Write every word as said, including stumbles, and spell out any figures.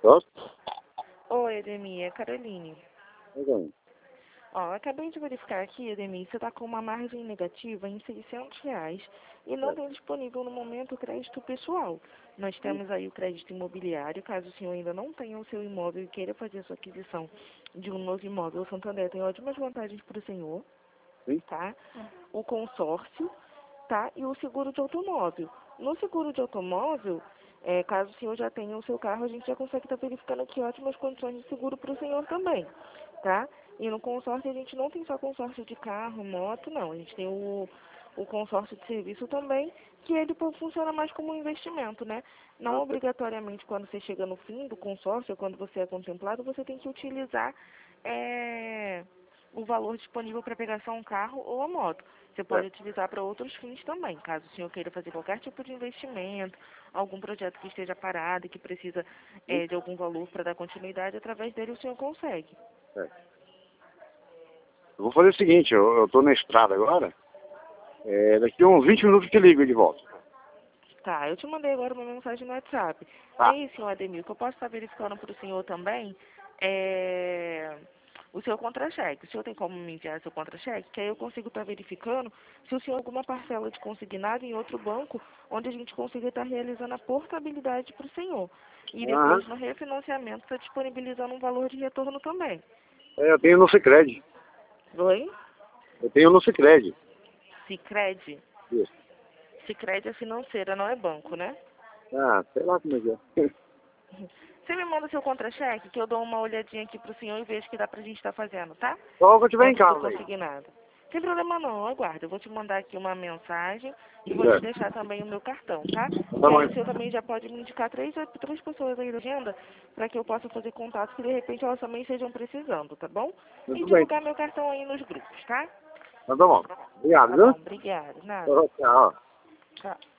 Posso? Oi, Ademir, é Caroline. Então, Ó, acabei de verificar aqui, Ademir, você está com uma margem negativa em seiscentos reais e não é. tem disponível no momento o crédito pessoal. Nós temos aí o crédito imobiliário, caso o senhor ainda não tenha o seu imóvel e queira fazer a sua aquisição de um novo imóvel, o Santander tem ótimas vantagens para o senhor, Sim. tá? O consórcio, tá? E o seguro de automóvel. No seguro de automóvel, é, caso o senhor já tenha o seu carro, a gente já consegue estar verificando aqui ótimas condições de seguro para o senhor também, tá? E no consórcio a gente não tem só consórcio de carro, moto, não. A gente tem o, o consórcio de serviço também, que ele pode funcionar mais como um investimento, né? Não Ah, tá. obrigatoriamente quando você chega no fim do consórcio, ou quando você é contemplado, você tem que utilizar é, o valor disponível para pegar só um carro ou a moto. Você pode É. utilizar para outros fins também, caso o senhor queira fazer qualquer tipo de investimento, algum projeto que esteja parado e que precisa Sim. é, de algum valor para dar continuidade, através dele o senhor consegue. É. Eu vou fazer o seguinte, eu, eu tô na estrada agora. É, daqui a uns vinte minutos eu te ligo de volta. Tá, eu te mandei agora uma mensagem no WhatsApp. Tá. Aí, senhor Ademir, o que eu posso estar verificando para o senhor também é o seu contra-cheque. O senhor tem como me enviar seu contra-cheque? Que aí eu consigo estar verificando se o senhor tem alguma parcela de consignado em outro banco, onde a gente consiga estar realizando a portabilidade para o senhor. E Aham. depois, no refinanciamento, está disponibilizando um valor de retorno também. É, eu tenho no Sicredi. Oi? Eu tenho no Sicredi. Sicredi? Isso. Sicredi é financeira, não é banco, né? Ah, sei lá como é que é. Você me manda seu contra-cheque, que eu dou uma olhadinha aqui pro senhor e vejo que dá pra gente estar fazendo, tá? Só que eu tiver em Dentro do casa aí. consignado. Sem problema não, aguarda. Eu vou te mandar aqui uma mensagem e vou te Certo. deixar também o meu cartão, tá? Tá E bom. aí o senhor também já pode me indicar três, três pessoas aí da agenda para que eu possa fazer contato, que de repente elas também estejam precisando, tá bom? E Muito bem. divulgar meu cartão aí nos grupos, tá? Então tá bom. Obrigado, Tá viu? bom, obrigada. Nada. Tchau. Tchau.